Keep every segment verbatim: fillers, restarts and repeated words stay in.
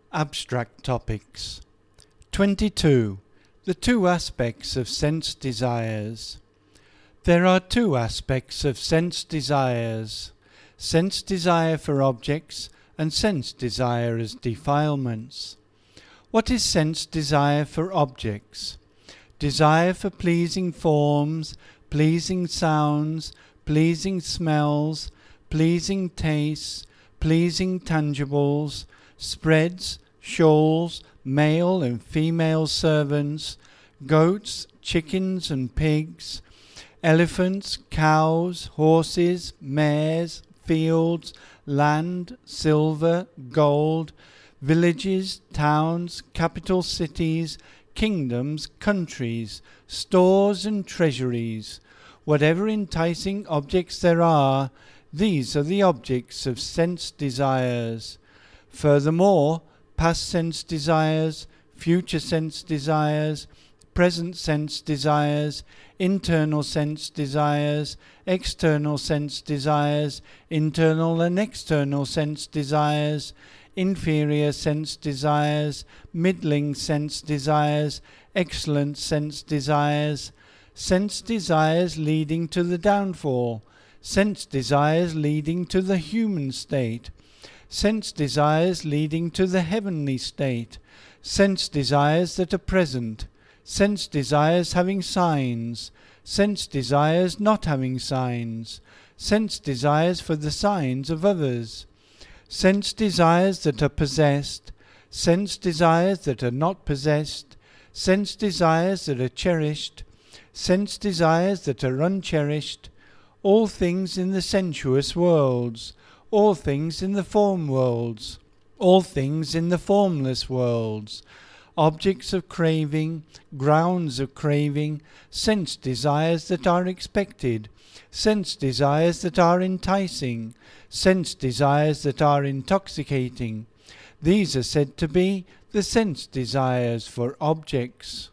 Abstract topics. twenty-two. The two aspects of sense desires. There are two aspects of sense desires: sense desire for objects and sense desire as defilements. What is sense desire for objects? Desire for pleasing forms, pleasing sounds, pleasing smells, pleasing tastes, pleasing tangibles, spreads, shawls, male and female servants, goats, chickens and pigs, elephants, cows, horses, mares, fields, land, silver, gold, villages, towns, capital cities, kingdoms, countries, stores and treasuries. Whatever enticing objects there are, these are the objects of sense desires. Furthermore, past sense desires, future sense desires, present sense desires, internal sense desires, external sense desires, internal and external sense desires, inferior sense desires, middling sense desires, excellent sense desires, sense desires leading to the downfall, sense desires leading to the human state, sense desires leading to the heavenly state, sense desires that are present, sense desires having signs, sense desires not having signs, sense desires for the signs of others, sense desires that are possessed, sense desires that are not possessed, sense desires that are cherished, sense desires that are uncherished, all things in the sensuous worlds, all things in the form worlds, all things in the formless worlds, objects of craving, grounds of craving, sense desires that are expected, sense desires that are enticing, sense desires that are intoxicating. These are said to be the sense desires for objects.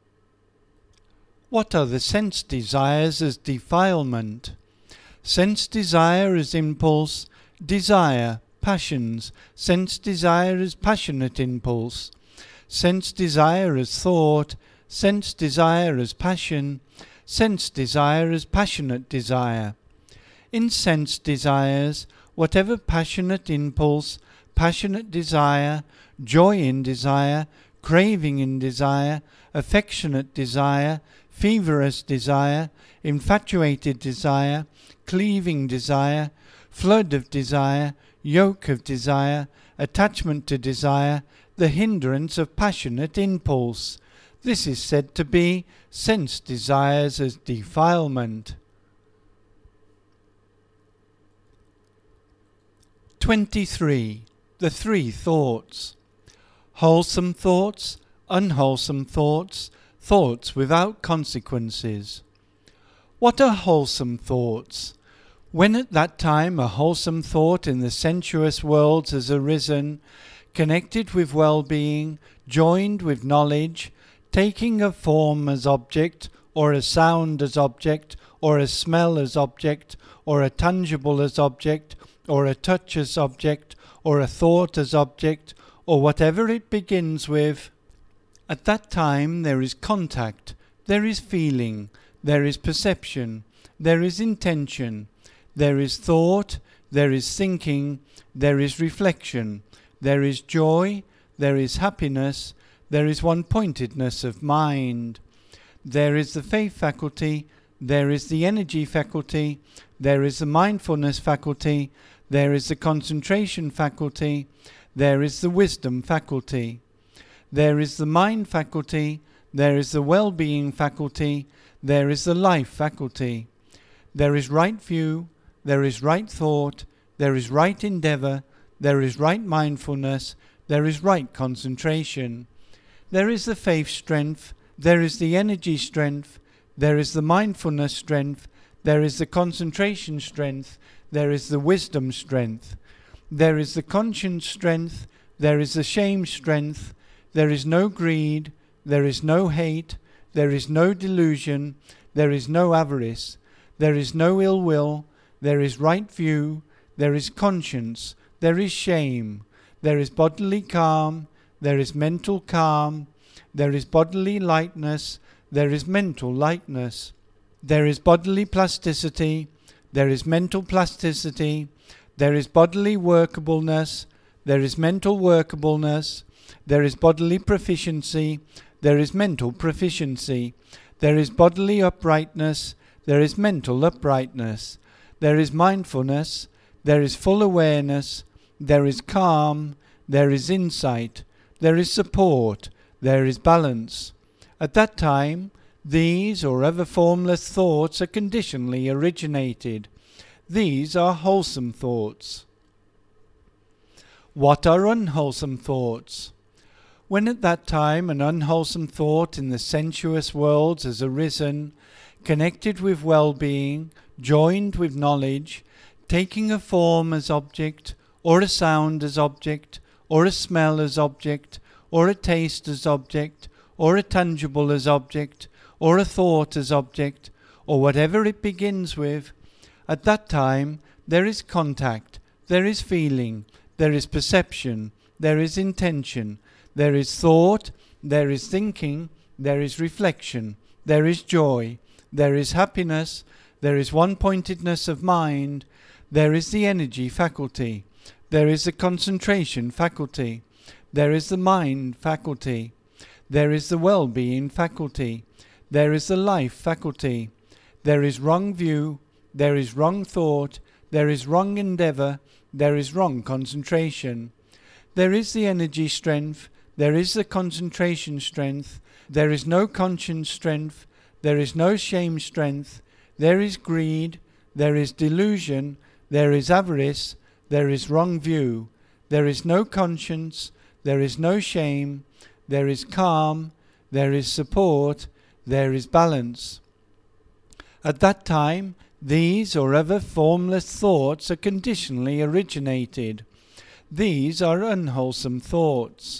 What are the sense desires as defilement? Sense desire as impulse, desire, passions, sense desire as passionate impulse, sense desire as thought, sense desire as passion, sense desire as passionate desire. In sense desires, whatever passionate impulse, passionate desire, joy in desire, craving in desire, affectionate desire, feverish desire, infatuated desire, cleaving desire, flood of desire, yoke of desire, attachment to desire, the hindrance of passionate impulse. This is said to be sense desires as defilement. twenty-three. The three thoughts. Wholesome thoughts, unwholesome thoughts, thoughts without consequences. What are wholesome thoughts? When at that time a wholesome thought in the sensuous worlds has arisen, connected with well-being, joined with knowledge, taking a form as object, or a sound as object, or a smell as object, or a tangible as object, or a touch as object, or a thought as object, or whatever it begins with, at that time there is contact, there is feeling, there is perception, there is intention, there is thought, there is thinking, there is reflection, there is joy, there is happiness, there is one-pointedness of mind. There is the faith faculty, there is the energy faculty, there is the mindfulness faculty, there is the concentration faculty, there is the wisdom faculty. There is the mind faculty, there is the well-being faculty, there is the life faculty. There is right view, there is right thought, there is right endeavour, there is right mindfulness, there is right concentration. There is the faith strength, there is the energy strength, there is the mindfulness strength, there is the concentration strength, there is the wisdom strength. There is the conscience strength, there is the shame strength, there is no greed, there is no hate, there is no delusion, there is no avarice, there is no ill will, there is right view, there is conscience, there is shame, there is bodily calm, there is mental calm, there is bodily lightness, there is mental lightness, there is bodily plasticity, there is mental plasticity, there is bodily workableness, there is mental workableness, there is bodily proficiency, there is mental proficiency, there is bodily uprightness, there is mental uprightness, there is mindfulness, there is full awareness, there is calm, there is insight, there is support, there is balance. At that time, these or other formless thoughts are conditionally originated. These are wholesome thoughts. What are unwholesome thoughts? When at that time an unwholesome thought in the sensuous worlds has arisen, connected with well-being, joined with knowledge, taking a form as object, or a sound as object, or a smell as object, or a taste as object, or a tangible as object, or a thought as object, or whatever it begins with, at that time there is contact, there is feeling, there is perception, there is intention, there is thought, there is thinking, there is reflection, there is joy, there is happiness, there is one-pointedness of mind, there is the energy faculty, there is the concentration faculty, there is the mind faculty, there is the well-being faculty, there is the life faculty, there is wrong view, there is wrong thought, there is wrong endeavour, there is wrong concentration. There is the energy strength, there is the concentration strength, there is no conscience strength, there is no shame strength, there is greed, there is delusion, there is avarice, there is wrong view, there is no conscience, there is no shame, there is calm, there is support, there is balance. At that time, these or other formless thoughts are conditionally originated. These are unwholesome thoughts.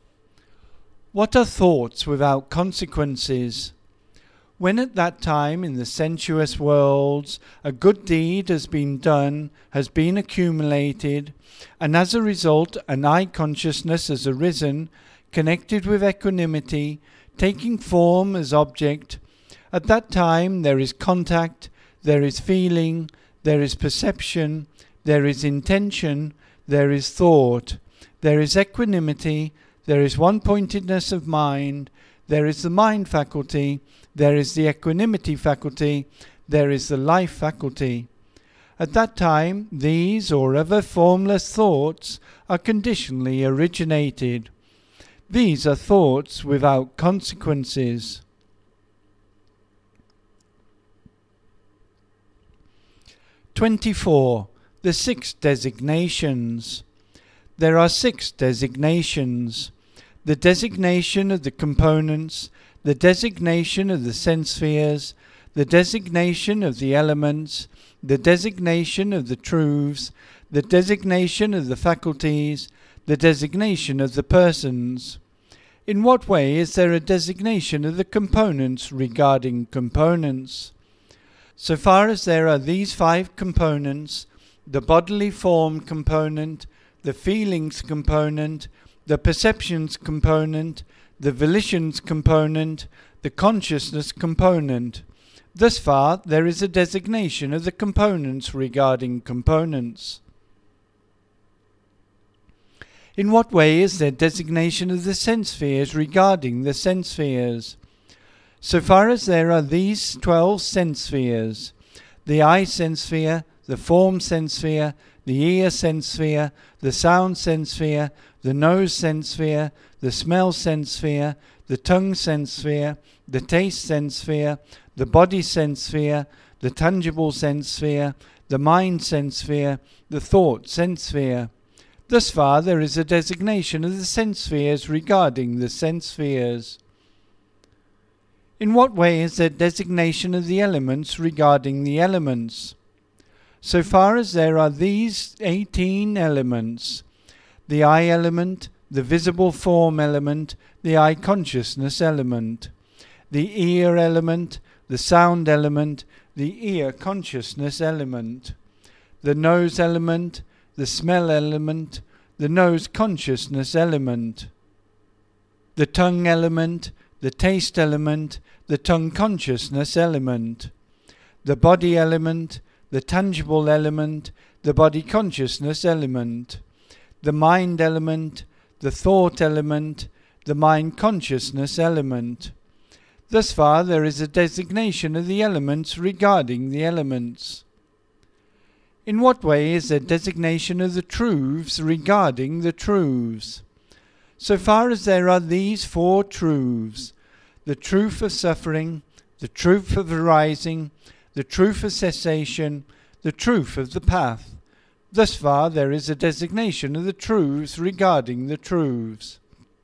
What are thoughts without consequences? When at that time in the sensuous worlds a good deed has been done, has been accumulated, and as a result an I consciousness has arisen, connected with equanimity, taking form as object, at that time there is contact, there is feeling, there is perception, there is intention, there is thought, there is equanimity, there is one-pointedness of mind, there is the mind faculty, there is the equanimity faculty, there is the life faculty. At that time, these or other formless thoughts are conditionally originated. These are thoughts without consequences. twenty-four. The six designations. There are six designations. The designation of the components, the designation of the sense spheres, the designation of the elements, the designation of the truths, the designation of the faculties, the designation of the persons. In what way is there a designation of the components regarding components? So far as there are these five components, the bodily form component, the feelings component, the perceptions component, the volitions component, the consciousness component. Thus far there is a designation of the components regarding components. In what way is there designation of the sense spheres regarding the sense spheres? So far as there are these twelve sense spheres, the eye sense sphere, the form sense sphere, the ear sense sphere, the sound sense sphere, the nose sense sphere, the smell sense sphere, the tongue sense sphere, the taste sense sphere, the body sense sphere, the tangible sense sphere, the mind sense sphere, the thought sense sphere. Thus far there is a designation of the sense spheres regarding the sense spheres. In what way is there designation of the elements regarding the elements? So far as there are these eighteen elements, the eye element, the visible form element, the eye consciousness element, the ear element, the sound element, the ear consciousness element, the nose element, the smell element, the nose consciousness element, the tongue element, the taste element, the tongue consciousness element, the body element, the tangible element, the body consciousness element, the mind element, the thought element, the mind consciousness element. Thus far there is a designation of the elements regarding the elements. In what way is there designation of the truths regarding the truths? So far as there are these four truths, the truth of suffering, the truth of arising, the truth of cessation, the truth of the path, thus far there is a designation of the truths regarding the truths.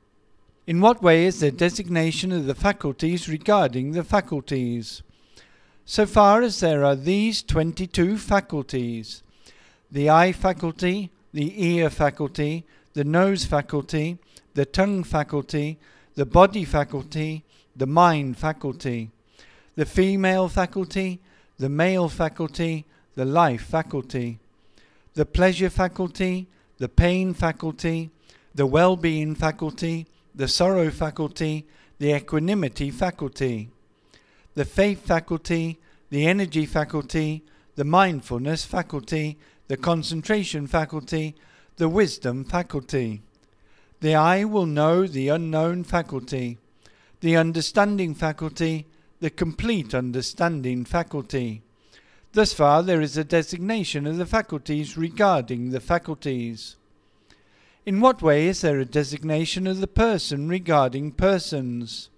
In what way is there designation of the faculties regarding the faculties? So far as there are these twenty-two faculties, the eye faculty, the ear faculty, the nose faculty, the tongue faculty, the body faculty, the mind faculty, the female faculty, the male faculty, the life faculty, the pleasure faculty, the pain faculty, the well-being faculty, the sorrow faculty, the equanimity faculty, the faith faculty, the energy faculty, the mindfulness faculty, the concentration faculty, the wisdom faculty. The eye will know the unknown faculty, the understanding faculty, the complete understanding faculty. Thus far there is a designation of the faculties regarding the faculties. In what way is there a designation of the person regarding persons?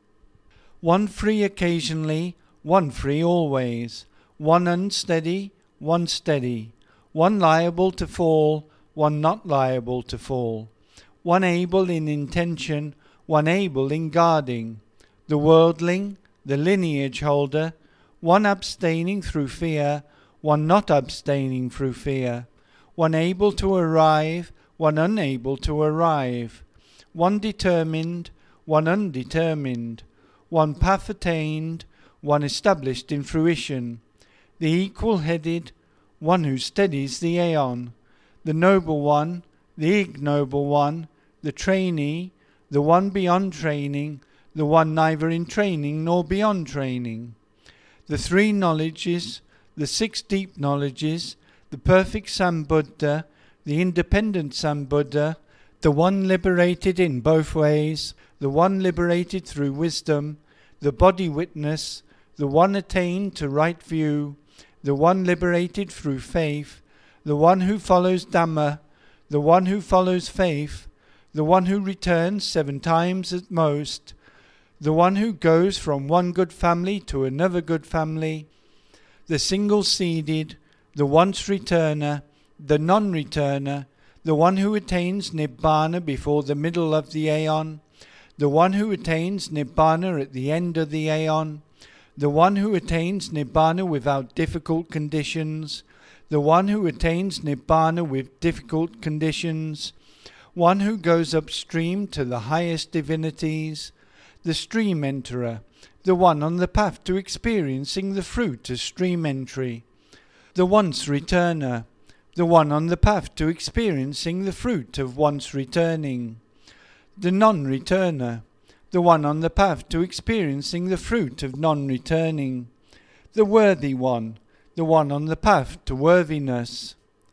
One free occasionally, one free always, one unsteady, one steady, one liable to fall, one not liable to fall, one able in intention, one able in guarding, the worldling, the lineage holder, one abstaining through fear, one not abstaining through fear, one able to arrive, one unable to arrive, one determined, one undetermined, one path attained, one established in fruition, the equal-headed, one who steadies the aeon, the noble one, the ignoble one, the trainee, the one beyond training, the one neither in training nor beyond training, the three knowledges, the six deep knowledges, the perfect Sambuddha, the independent Sambuddha, the one liberated in both ways, the one liberated through wisdom, the body witness, the one attained to right view, the one liberated through faith, the one who follows Dhamma, the one who follows faith, the one who returns seven times at most, the one who goes from one good family to another good family, the single-seeded, the once-returner, the non-returner, the one who attains Nibbana before the middle of the aeon, the one who attains Nibbana at the end of the aeon, the one who attains Nibbana without difficult conditions, the one who attains Nibbana with difficult conditions, one who goes upstream to the highest divinities, the stream enterer, the one on the path to experiencing the fruit of stream entry, the once returner, the one on the path to experiencing the fruit of once returning, the non-returner, the one on the path to experiencing the fruit of non-returning, the worthy one, the one on the path to worthiness.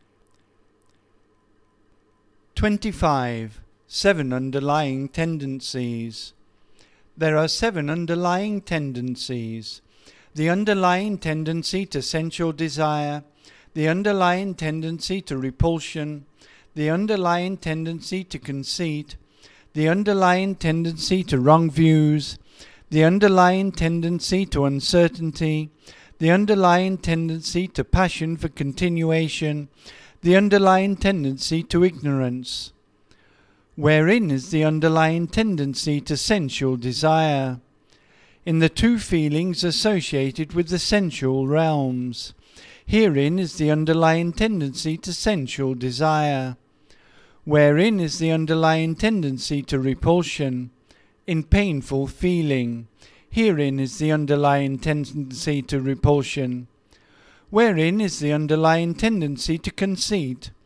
twenty-five. Seven underlying tendencies. There are seven underlying tendencies. The underlying tendency to sensual desire, the underlying tendency to repulsion, the underlying tendency to conceit, the underlying tendency to wrong views, the underlying tendency to uncertainty, the underlying tendency to passion for continuation, the underlying tendency to ignorance. Wherein is the underlying tendency to sensual desire? In the two feelings associated with the sensual realms. Herein is the underlying tendency to sensual desire. Wherein is the underlying tendency to repulsion? In painful feeling. Herein is the underlying tendency to repulsion. Wherein is the underlying tendency to conceit?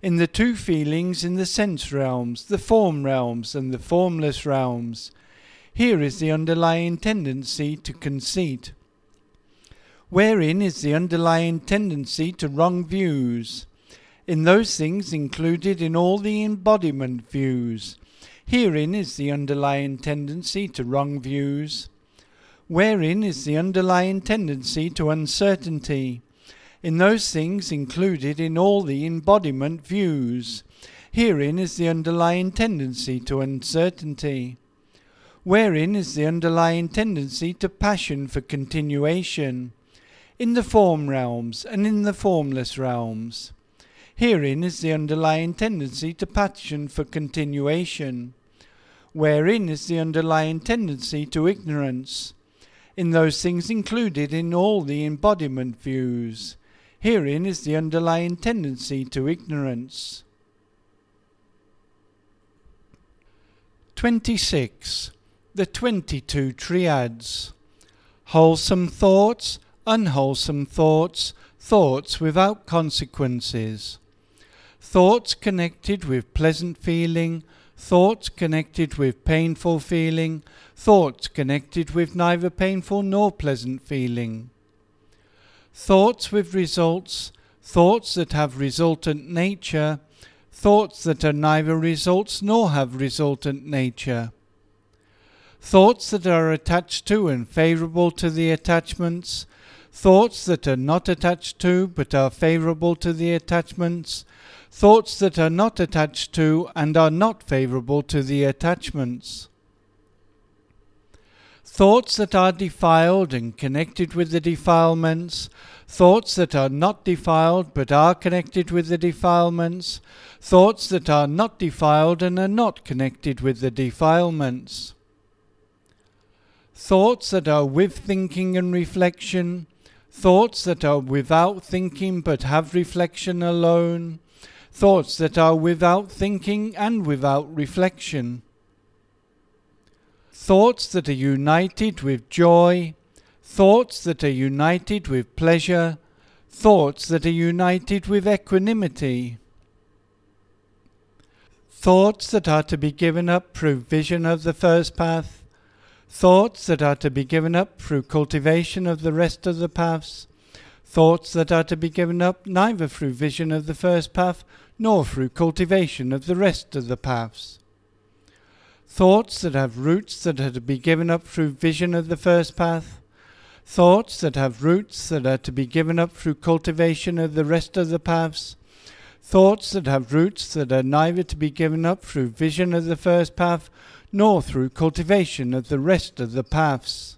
in the two feelings in the sense realms, the form realms and the formless realms. Here is the underlying tendency to conceit. Wherein is the underlying tendency to wrong views? In those things included in all the embodiment views. Herein is the underlying tendency to wrong views. Wherein is the underlying tendency to uncertainty? In those things included in all the embodiment views. Herein is the underlying tendency to uncertainty. Wherein is the underlying tendency to passion for continuation? In the form realms and in the formless realms. Herein is the underlying tendency to passion for continuation. Wherein is the underlying tendency to ignorance? In those things included in all the embodiment views. Herein is the underlying tendency to ignorance. twenty-six. The twenty-two triads. Wholesome thoughts, unwholesome thoughts, thoughts without consequences. Thoughts connected with pleasant feeling, thoughts connected with painful feeling, thoughts connected with neither painful nor pleasant feeling. Thoughts with results, thoughts that have resultant nature, thoughts that are neither results nor have resultant nature. Thoughts that are attached to and favourable to the attachments, thoughts that are not attached to but are favourable to the attachments, thoughts that are not attached to and are not favourable to the attachments. Thoughts that are defiled and connected with the defilements, thoughts that are not defiled but are connected with the defilements, thoughts that are not defiled and are not connected with the defilements. Thoughts that are with thinking and reflection, thoughts that are without thinking but have reflection alone, thoughts that are without thinking and without reflection. Thoughts that are united with joy, thoughts that are united with pleasure, thoughts that are united with equanimity. Thoughts that are to be given up through vision of the first path, thoughts that are to be given up through cultivation of the rest of the paths, thoughts that are to be given up neither through vision of the first path nor through cultivation of the rest of the paths. Thoughts that have roots that are to be given up through vision of the first path, thoughts that have roots that are to be given up through cultivation of the rest of the paths, thoughts that have roots that are neither to be given up through vision of the first path nor through cultivation of the rest of the paths.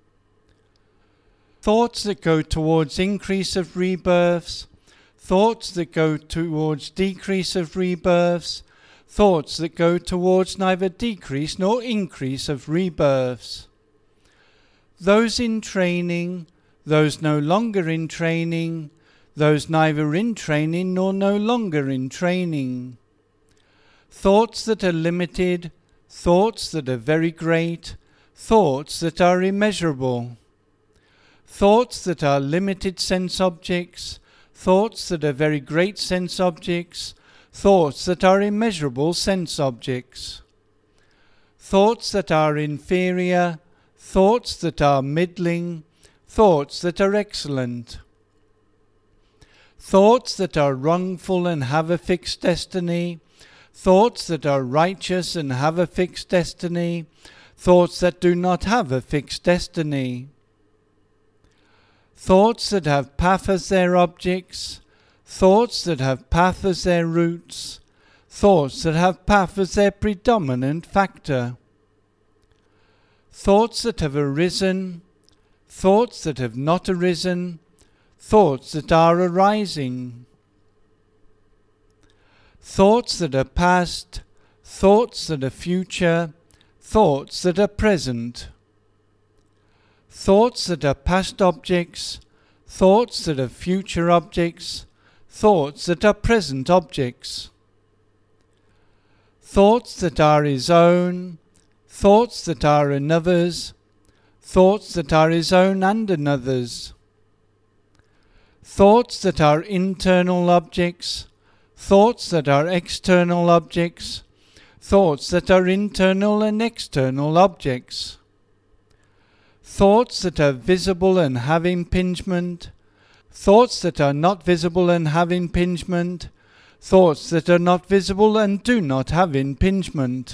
Thoughts that go towards increase of rebirths, thoughts that go towards decrease of rebirths, thoughts that go towards neither decrease nor increase of rebirths. Those in training, those no longer in training, those neither in training nor no longer in training. Thoughts that are limited, thoughts that are very great, thoughts that are immeasurable. Thoughts that are limited sense objects, thoughts that are very great sense objects, thoughts that are immeasurable sense objects. Thoughts that are inferior, thoughts that are middling, thoughts that are excellent. Thoughts that are wrongful and have a fixed destiny, thoughts that are righteous and have a fixed destiny, thoughts that do not have a fixed destiny. Thoughts that have path as their objects, thoughts that have path as their roots, thoughts that have path as their predominant factor. Thoughts that have arisen, thoughts that have not arisen, thoughts that are arising. Thoughts that are past, thoughts that are future, thoughts that are present. Thoughts that are past objects, thoughts that are future objects, thoughts that are present objects. Thoughts that are his own, thoughts that are another's, thoughts that are his own and another's. Thoughts that are internal objects, thoughts that are external objects, thoughts that are internal and external objects, thoughts that are visible and have impingement, thoughts that are not visible and have impingement, thoughts that are not visible and do not have impingement.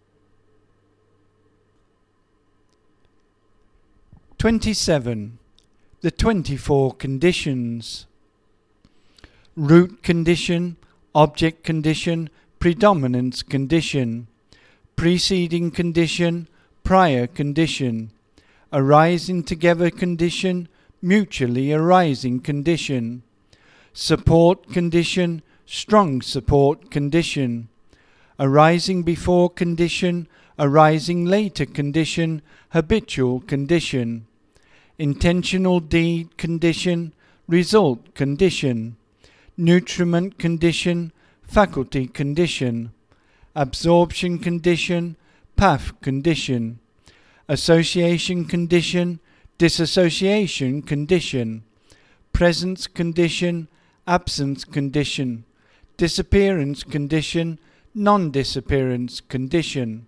twenty-seven. The twenty-four conditions. Root condition, object condition, predominance condition, preceding condition, prior condition, arising together condition, mutually arising condition, support condition, strong support condition, arising before condition, arising later condition, habitual condition, intentional deed condition, result condition, nutriment condition, faculty condition, absorption condition, path condition, association condition, dissociation condition, presence condition, absence condition, disappearance condition, non-disappearance condition.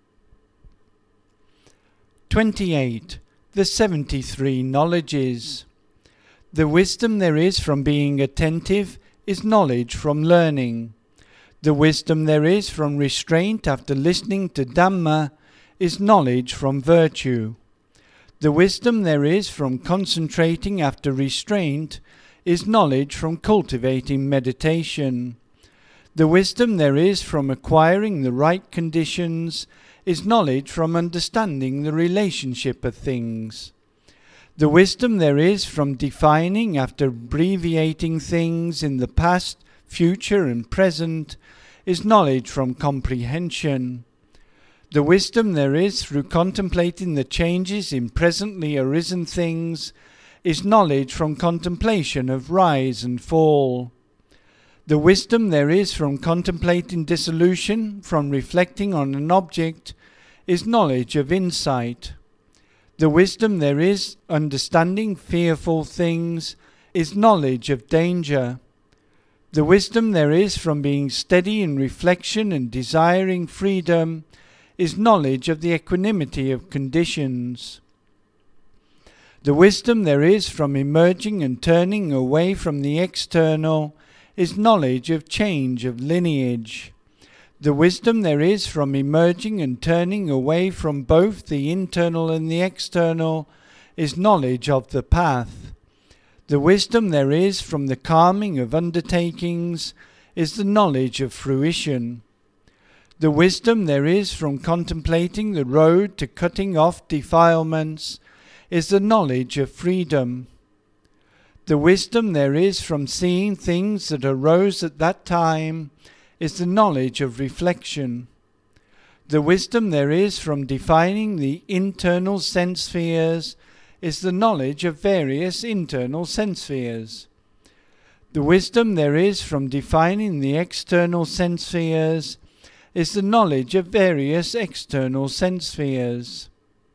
twenty-eight. The seventy-three knowledges. The wisdom there is from being attentive is knowledge from learning. The wisdom there is from restraint after listening to Dhamma is knowledge from virtue. The wisdom there is from concentrating after restraint is knowledge from cultivating meditation. The wisdom there is from acquiring the right conditions is knowledge from understanding the relationship of things. The wisdom there is from defining after abbreviating things in the past, future and present is knowledge from comprehension. The wisdom there is through contemplating the changes in presently arisen things is knowledge from contemplation of rise and fall. The wisdom there is from contemplating dissolution, from reflecting on an object, is knowledge of insight. The wisdom there is understanding fearful things is knowledge of danger. The wisdom there is from being steady in reflection and desiring freedom is knowledge of the equanimity of conditions. The wisdom there is from emerging and turning away from the external is knowledge of change of lineage. The wisdom there is from emerging and turning away from both the internal and the external is knowledge of the path. The wisdom there is from the calming of undertakings is the knowledge of fruition. The wisdom there is from contemplating the road to cutting off defilements is the knowledge of freedom. The wisdom there is from seeing things that arose at that time is the knowledge of reflection. The wisdom there is from defining the internal sense spheres is the knowledge of various internal sense spheres. The wisdom there is from defining the external sense spheres is the knowledge of various external sense spheres.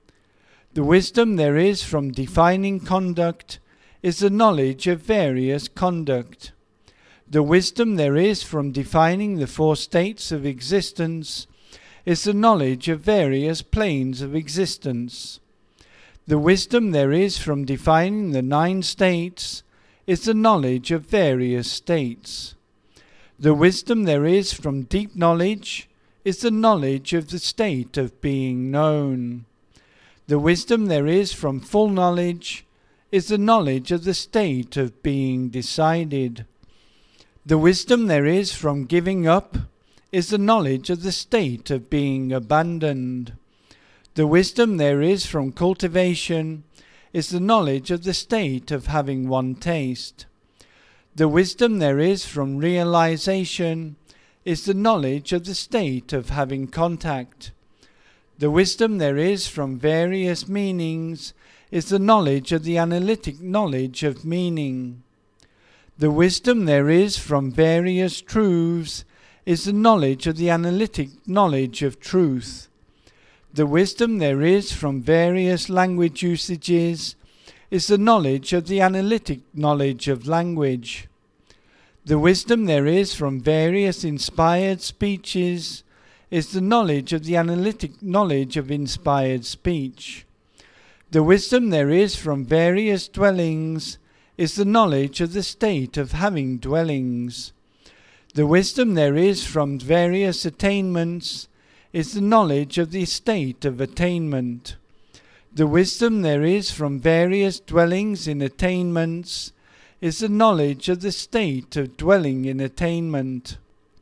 The wisdom there is from defining conduct is the knowledge of various conduct. The wisdom there is from defining the four states of existence is the knowledge of various planes of existence. The wisdom there is from defining the nine states is the knowledge of various states. The wisdom there is from deep knowledge is the knowledge of the state of being known. The wisdom there is from full knowledge is the knowledge of the state of being decided. The wisdom there is from giving up is the knowledge of the state of being abandoned. The wisdom there is from cultivation is the knowledge of the state of having one taste. The wisdom there is from realization is the knowledge of the state of having contact. The wisdom there is from various meanings is the knowledge of the analytic knowledge of meaning. The wisdom there is from various truths is the knowledge of the analytic knowledge of truth. The wisdom there is from various language usages is the knowledge of the analytic knowledge of language. The wisdom there is from various inspired speeches is the knowledge of the analytic knowledge of inspired speech. The wisdom there is from various dwellings is the knowledge of the state of having dwellings. The wisdom there is from various attainments is the knowledge of the state of attainment. The wisdom there is from various dwellings in attainments is the knowledge of the state of dwelling in attainment.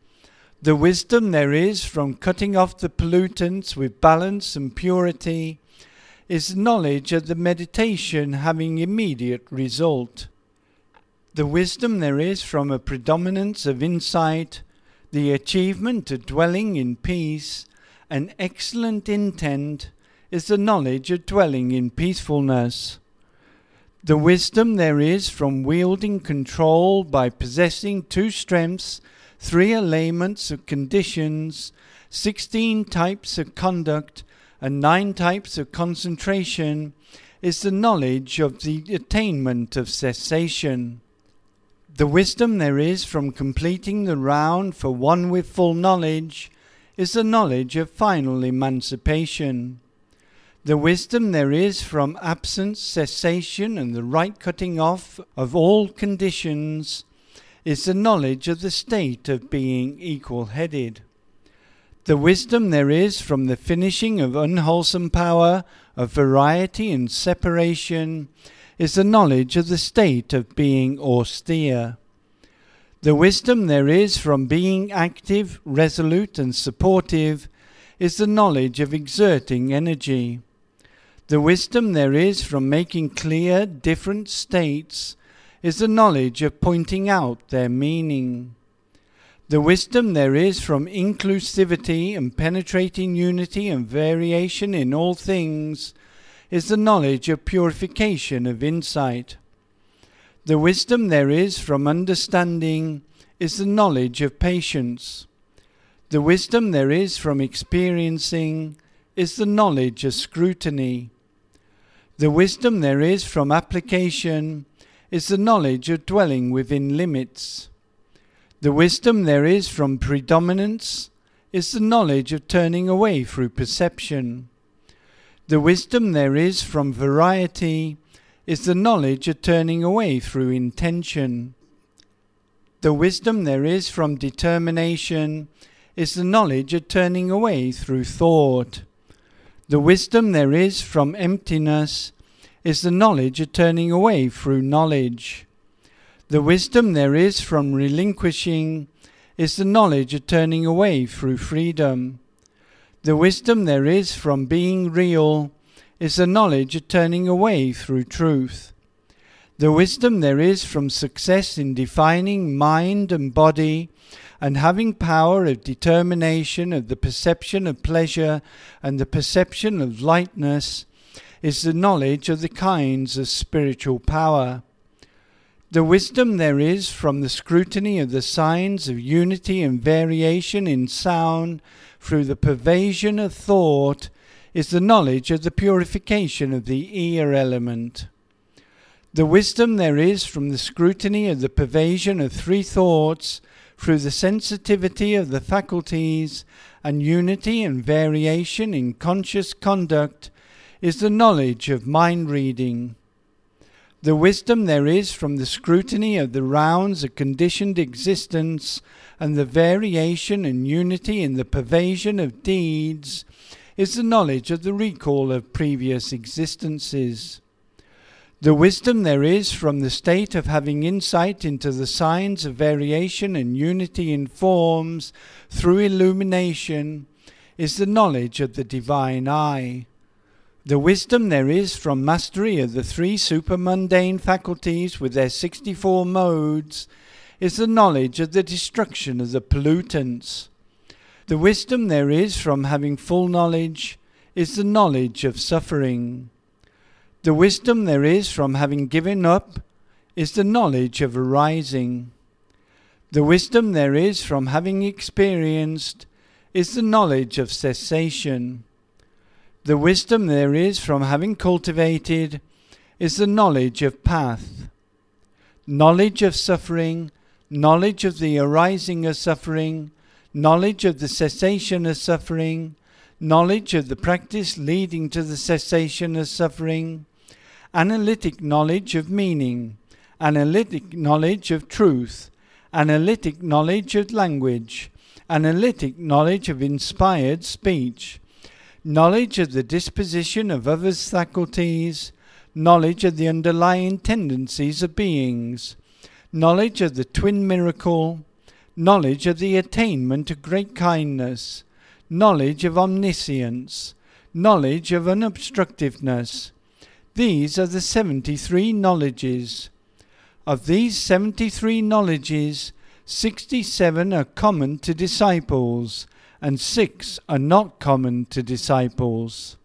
The wisdom there is from cutting off the pollutants with balance and purity is the knowledge of the meditation having immediate result. The wisdom there is from a predominance of insight, the achievement of dwelling in peace, and excellent intent is the knowledge of dwelling in peacefulness. The wisdom there is from wielding control by possessing two strengths, three elements of conditions, sixteen types of conduct, and nine types of concentration is the knowledge of the attainment of cessation. The wisdom there is from completing the round for one with full knowledge is the knowledge of final emancipation. The wisdom there is from absence, cessation, and the right cutting off of all conditions is the knowledge of the state of being equal-headed. The wisdom there is from the finishing of unwholesome power, of variety and separation, is the knowledge of the state of being austere. The wisdom there is from being active, resolute, and supportive is the knowledge of exerting energy. The wisdom there is from making clear different states is the knowledge of pointing out their meaning. The wisdom there is from inclusivity and penetrating unity and variation in all things is the knowledge of purification of insight. The wisdom there is from understanding is the knowledge of patience. The wisdom there is from experiencing is the knowledge of scrutiny. The wisdom there is from application is the knowledge of dwelling within limits. The wisdom there is from predominance is the knowledge of turning away through perception. The wisdom there is from variety is the knowledge of turning away through intention. The wisdom there is from determination is the knowledge of turning away through thought. The wisdom there is from emptiness is the knowledge of turning away through knowledge. The wisdom there is from relinquishing is the knowledge of turning away through freedom. The wisdom there is from being real is the knowledge of turning away through truth. The wisdom there is from success in defining mind and body and having power of determination of the perception of pleasure and the perception of lightness is the knowledge of the kinds of spiritual power. The wisdom there is from the scrutiny of the signs of unity and variation in sound through the pervasion of thought is the knowledge of the purification of the ear element. The wisdom there is from the scrutiny of the pervasion of three thoughts through the sensitivity of the faculties and unity and variation in conscious conduct is the knowledge of mind reading. The wisdom there is from the scrutiny of the rounds of conditioned existence and the variation and unity in the pervasion of deeds is the knowledge of the recall of previous existences. The wisdom there is from the state of having insight into the signs of variation and unity in forms through illumination is the knowledge of the divine eye. The wisdom there is from mastery of the three supermundane faculties with their sixty-four modes is the knowledge of the destruction of the pollutants. The wisdom there is from having full knowledge is the knowledge of suffering. The wisdom there is from having given up is the knowledge of arising. The wisdom there is from having experienced is the knowledge of cessation. The wisdom there is from having cultivated is the knowledge of path. Knowledge of suffering, knowledge of the arising of suffering, knowledge of the cessation of suffering, knowledge of the practice leading to the cessation of suffering, analytic knowledge of meaning, analytic knowledge of truth, analytic knowledge of language, analytic knowledge of inspired speech, knowledge of the disposition of others' faculties, knowledge of the underlying tendencies of beings, knowledge of the twin miracle, knowledge of the attainment of great kindness, knowledge of omniscience, knowledge of unobstructiveness. These are the seventy-three knowledges. Of these seventy-three knowledges, sixty-seven are common to disciples, and six are not common to disciples.